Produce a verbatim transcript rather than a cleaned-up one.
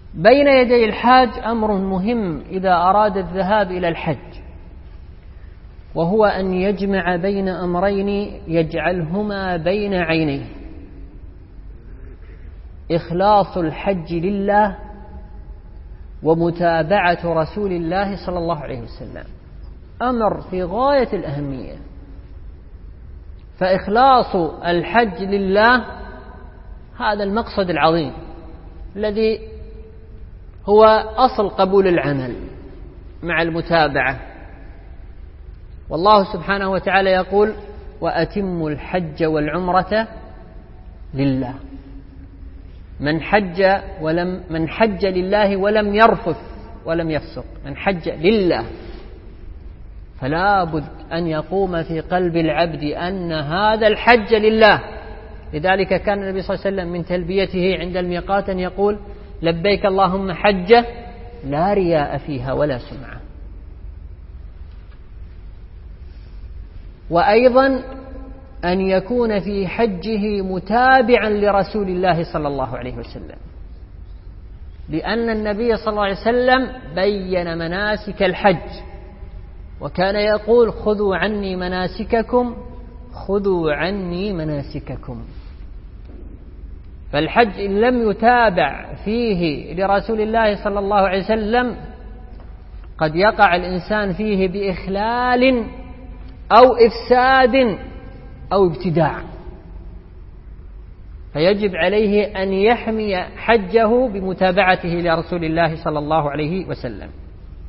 بين يدي الحاج أمر مهم إذا أراد الذهاب إلى الحج، وهو أن يجمع بين أمرين يجعلهما بين عينيه: إخلاص الحج لله ومتابعة رسول الله صلى الله عليه وسلم. أمر في غاية الأهمية. فإخلاص الحج لله هذا المقصد العظيم الذي هو أصل قبول العمل مع المتابعة. والله سبحانه وتعالى يقول: وأتموا الحج والعمرة لله. من حج ولم من حج لله ولم يرفث ولم يفسق، من حج لله، فلا بد أن يقوم في قلب العبد أن هذا الحج لله. لذلك كان النبي صلى الله عليه وسلم من تلبيته عند الميقات أن يقول: لبيك اللهم حجة لا رياء فيها ولا سمعة. وأيضا أن يكون في حجه متابعا لرسول الله صلى الله عليه وسلم، لأن النبي صلى الله عليه وسلم بين مناسك الحج، وكان يقول: خذوا عني مناسككم خذوا عني مناسككم. فالحج إن لم يتابع فيه لرسول الله صلى الله عليه وسلم قد يقع الإنسان فيه بإخلال أو إفساد أو ابتداع، فيجب عليه أن يحمي حجه بمتابعته لرسول الله صلى الله عليه وسلم.